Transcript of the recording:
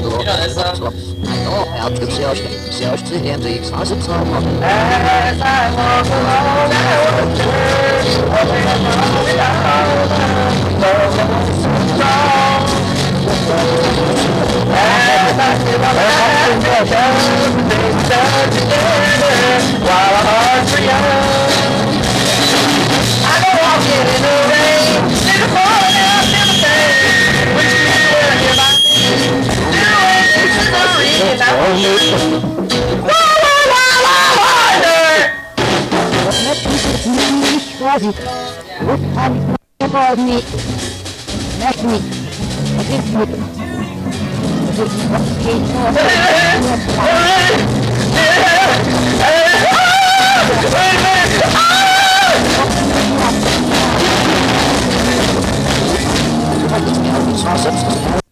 While our hearts are young, I know I'll get in the rain. Never falling out, never pain. Wish you were here by me. Doing pieces of reading out. Wonder. Sausage.